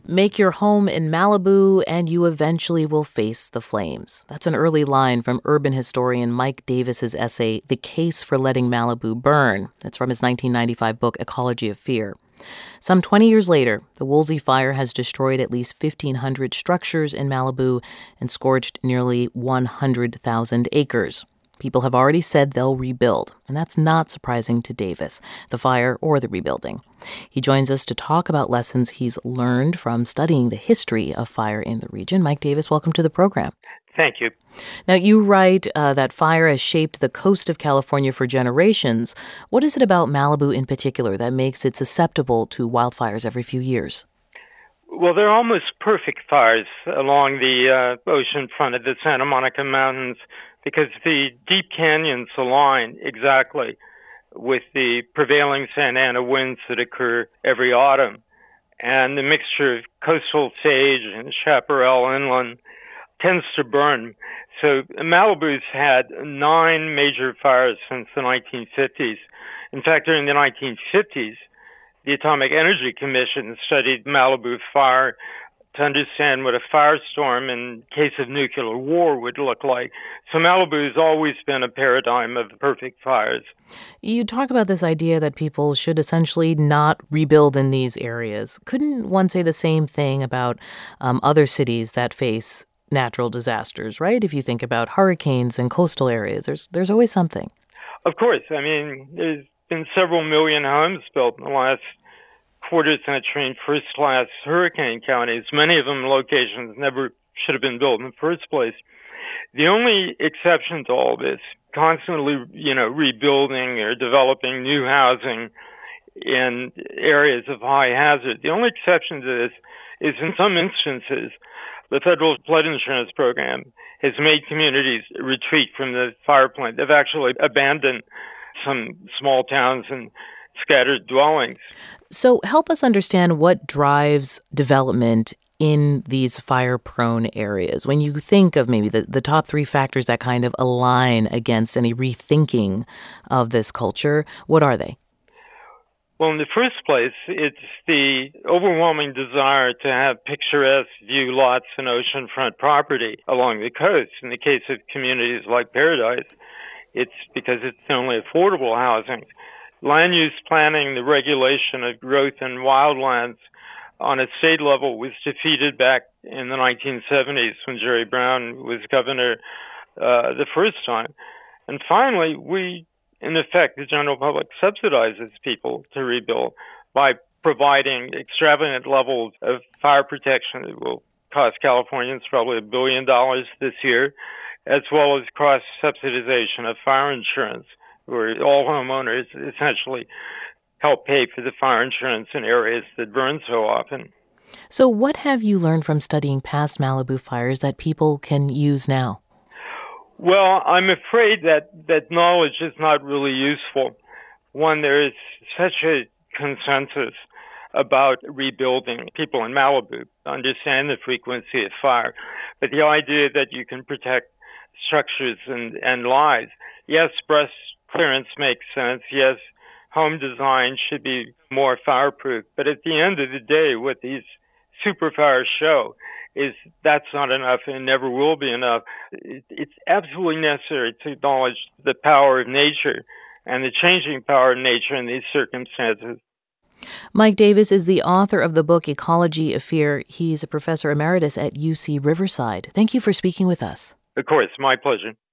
Make your home in Malibu and you eventually will face the flames. That's an early line from urban historian Mike Davis's essay, The Case for Letting Malibu Burn. It's from his 1995 book, Ecology of Fear. Some 20 years later, the Woolsey Fire has destroyed at least 1,500 structures in Malibu and scorched nearly 100,000 acres. People have already said they'll rebuild, and that's not surprising to Davis, the fire or the rebuilding. He joins us to talk about lessons he's learned from studying the history of fire in the region. Mike Davis, welcome to the program. Thank you. Now, you write that fire has shaped the coast of California for generations. What is it about Malibu in particular that makes it susceptible to wildfires every few years? Well, they're almost perfect fires along the ocean front of the Santa Monica Mountains because the deep canyons align exactly with the prevailing Santa Ana winds that occur every autumn. And the mixture of coastal sage and chaparral inland tends to burn. So Malibu's had 9 major fires since the 1950s. In fact, during the 1950s, the Atomic Energy Commission studied Malibu fire to understand what a firestorm in case of nuclear war would look like. So Malibu has always been a paradigm of perfect fires. You talk about this idea that people should essentially not rebuild in these areas. Couldn't one say the same thing about other cities that face natural disasters, right? If you think about hurricanes and coastal areas, there's always something. Of course. I mean, there's been several million homes built in the last quarter century in first-class hurricane counties, many of them locations never should have been built in the first place. The only exception to all this, constantly, rebuilding or developing new housing in areas of high hazard, the only exception to this is in some instances, the federal flood insurance program has made communities retreat from the fire plant. They've actually abandoned some small towns and scattered dwellings. So help us understand what drives development in these fire-prone areas. When you think of maybe the top 3 factors that kind of align against any rethinking of this culture, what are they? Well, in the first place, it's the overwhelming desire to have picturesque view lots and oceanfront property along the coast. In the case of communities like Paradise, it's because it's the only affordable housing. Land use planning, the regulation of growth in wildlands on a state level was defeated back in the 1970s when Jerry Brown was governor the first time. And finally, in effect, the general public subsidizes people to rebuild by providing extravagant levels of fire protection that will cost Californians probably $1 billion this year, as well as cross-subsidization of fire insurance, where all homeowners essentially help pay for the fire insurance in areas that burn so often. So what have you learned from studying past Malibu fires that people can use now? Well, I'm afraid that knowledge is not really useful. One, there is such a consensus about rebuilding. People in Malibu understand the frequency of fire, but the idea that you can protect structures and lives. Yes, breast clearance makes sense. Yes, home design should be more fireproof. But at the end of the day, what these super fires show is that's not enough and never will be enough. It's absolutely necessary to acknowledge the power of nature and the changing power of nature in these circumstances. Mike Davis is the author of the book Ecology of Fear. He's a professor emeritus at UC Riverside. Thank you for speaking with us. Of course, my pleasure.